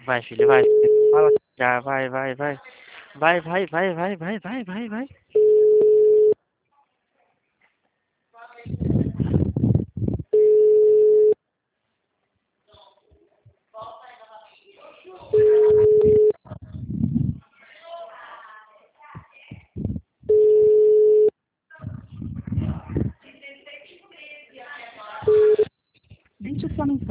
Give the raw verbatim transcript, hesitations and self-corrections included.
Vai, filho, vai. Fala já, vai, vai, vai. Vai, vai, vai, vai, vai, vai, vai, vai. Deixe sua mensagem.